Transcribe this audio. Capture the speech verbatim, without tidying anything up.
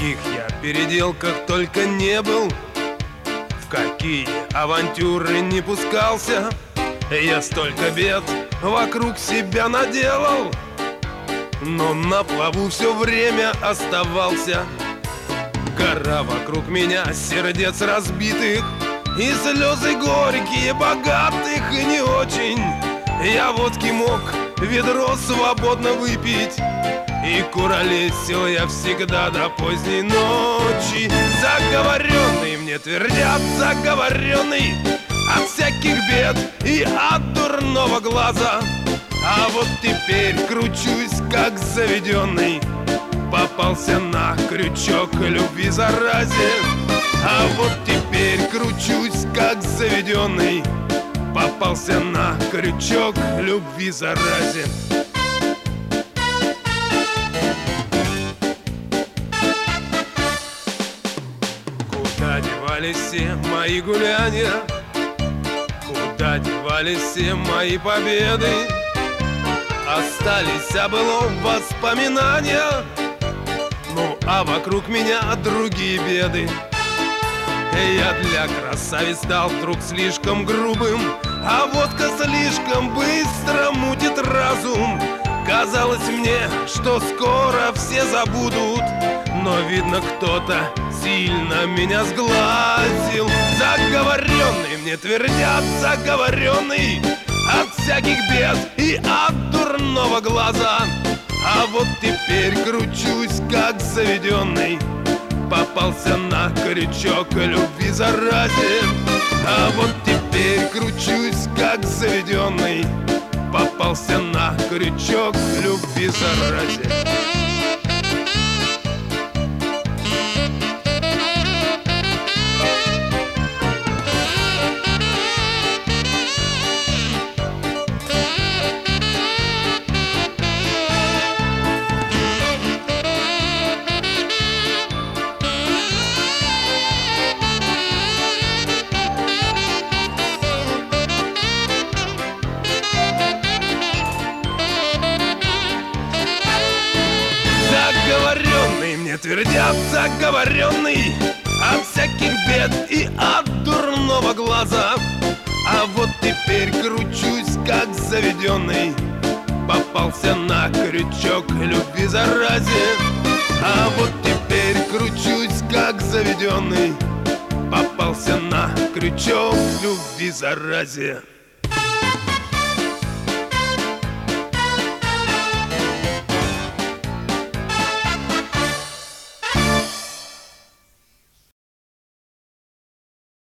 каких я переделках только не был, в какие авантюры не пускался. Я столько бед вокруг себя наделал, но на плаву все время оставался. Гора вокруг меня сердец разбитых, и слезы горькие, богатых и не очень. Я водки мог ведро свободно выпить, и куролесил я всегда до поздней ночи. Заговоренный мне твердят, заговоренный от всяких бед и от дурного глаза. А вот теперь кручусь, как заведенный, попался на крючок любви заразе. А вот теперь кручусь, как заведенный, попался на крючок любви заразе. Куда девались все мои гуляния? Куда девались все мои победы? Остались о былом воспоминания, ну а вокруг меня другие беды. Я для красавиц стал вдруг слишком грубым, а водка слишком быстро мутит разум. Казалось мне, что скоро все забудут, но видно, кто-то сильно меня сглазил. Заговоренный мне твердят, заговоренный от всяких бед и от дурного глаза. А вот теперь кручусь, как заведенный, попался на крючок любви заразе. А вот теперь кручусь, как заведенный, попался на крючок любви заразе. Заговоренный мне твердят, заговоренный от всяких бед и от дурного глаза. А вот теперь кручусь, как заведенный, попался на крючок любви заразе. А вот теперь кручусь, как заведенный, попался на крючок любви заразе.